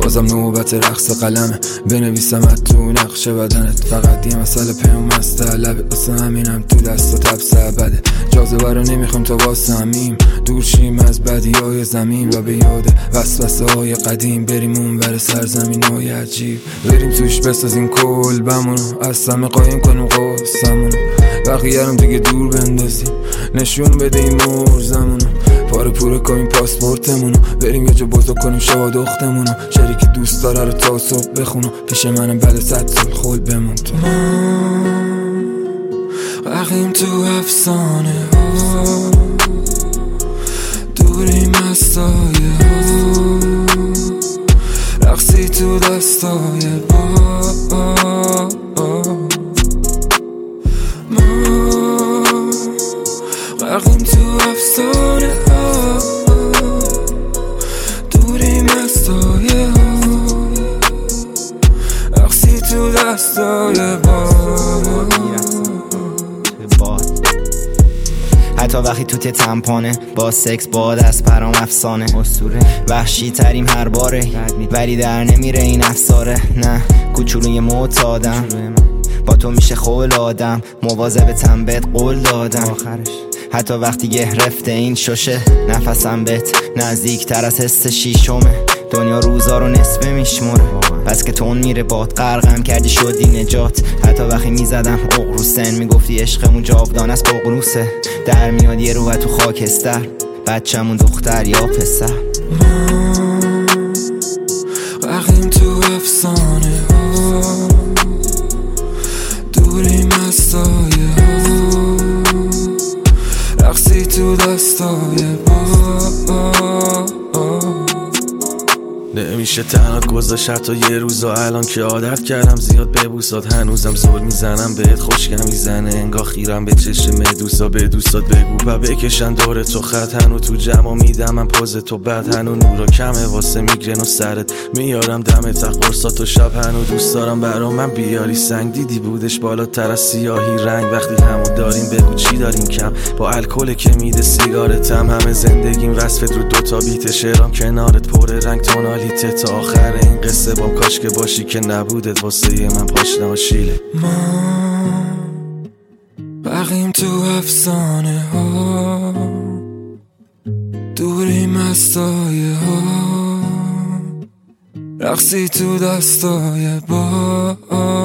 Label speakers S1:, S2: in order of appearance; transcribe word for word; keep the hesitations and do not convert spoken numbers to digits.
S1: بازم نوبت رقص قلمه، بنویسمت تو نقش بدنت. فقط یه مسئله پیام است لبه، واسه همینم تو دست و تبس بده. جاذبه رو نمیخوام تا واسه همیم دور شیم از بدی های زمین و به یاد وسوسه های قدیم. بریم اون بر سرزمین های عجیب، بریم توش بسازیم کل بمونو، از سمه قایم کنیم قصمونو. بقیه هم دیگه دور بندازیم، نشون بدیم مرزمونو. پاره پوره کنیم پاسپورتمونو، بریم یه جا بزرگ کنیم شوا دختمونو. شریکی دوست داره رو تا صبح بخونو، پیش منم بعد صد سال خل بمون تو. ما غرقیم تو افسانه ها، دوریم از سایه ها، رقصی تو دستای با. ما غرقیم تو افسانه ها، دوریم از سایه ها، رقصی تو دستای با.
S2: حتی وقتی تو تمپانه با سکس باد از پرام افسانه، وحشی تریم هر باره ولی در نمیره این افساره. نه کوچولوی معتادم، با تو میشه خول آدم، مواظبتم بهت قول دادم. حتی وقتی گرفته این شوشه، نفسم بهت نزدیک تر از حس شیشمه. دنیا روزا رو نصفه میشمره، پس که تون میره باد غرقم کردی شدی نجات. حتی وقتی میزدم اقروسن، میگفتی عشقمون جاودان از ققنوسه. در میاد یه رو تو خاکستر، بچه‌مون دختر یا پسر.
S1: ما غرقیم تو افسانه ها، دوریم از سایه ها، رقصی تو دستای با. نمیشه تنها گذاشت حتی یه روزا، الان که عادت کردم زیاد ببوسات. هنوزم زل میزنم بهت، خوشگم میزنه انگاه خیرم به چشم دوستا. به دوستات بگو و بکشن دور تو خط، هنو تو جمع میدم من پاز تو بد. هنو نورا کمه واسه میگرن و سرت میارم دم تا قرصات و شب. هنو دوست دارم برا من بیاری سنگ، دیدی بودش بالاتر از سیاهی رنگ. وقتی همو داریم بگو چی داریم کم، با الکل که میده سیگارتم. همه زندگیم وصفت رو دوتا بیت، شعرام کنارت پر رنگ تونالی تا آخر این قصه بام. کاش که باشی که نبودت واسه من پاشنه و شیله. ما غرقیم تو افسانه ها، دوریم از سایه ها، رقصی تو دستای با.